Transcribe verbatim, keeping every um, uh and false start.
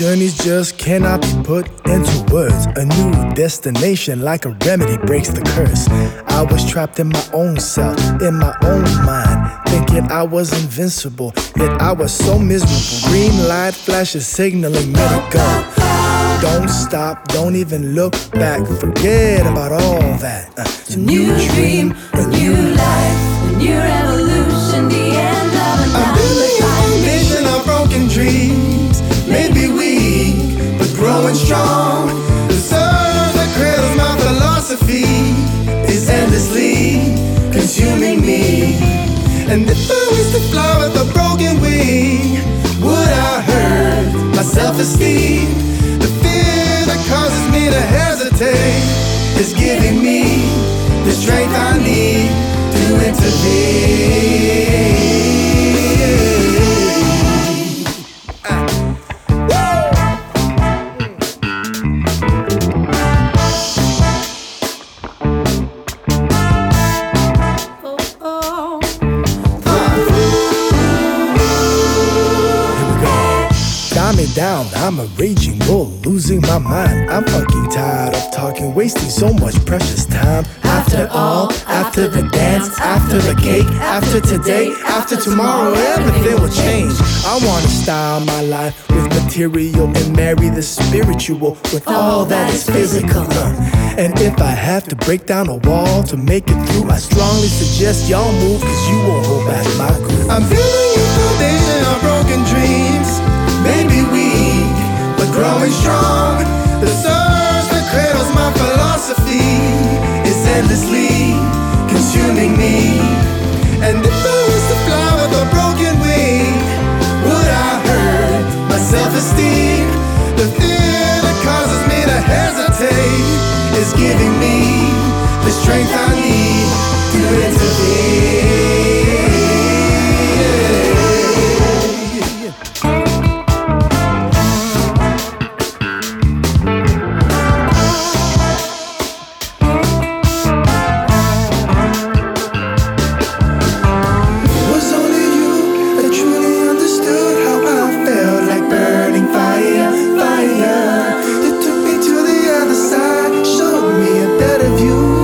journeys just cannot be put into words. A new destination like a remedy breaks the curse. I was trapped in my own self, in my own mind, thinking I was invincible, yet I was so miserable. Green light flashes signaling me to go. Don't stop, don't even look back, forget about all that. uh, It's a new dream, a new life, a new revolution, the end of a I'm building a foundation of broken dreams. Maybe weak, but growing strong. The surge that cradles my philosophy is endlessly consuming me. And if I was to fly with a broken wing, would I hurt my self-esteem? The fear that causes me to hesitate is giving me the strength I need to intervene. Me down, I'm a raging bull, losing my mind. I'm fucking tired of talking, wasting so much precious time. After all, after the dance, after the cake, after today, after tomorrow, everything will change. I wanna style my life with material and marry the spiritual with all that is physical. Uh, And if I have to break down a wall to make it through, I strongly suggest y'all move, cause you won't hold back my groove. I'm building a foundation of broken dreams. Maybe weak, but growing strong. The surge that cradles my philosophy is endlessly consuming me. And if I was to fly with a broken wing, would I hurt my self-esteem? The fear that causes me to hesitate is giving me the strength I need to intervene. Fire, you took me to the other side, showed me a better view.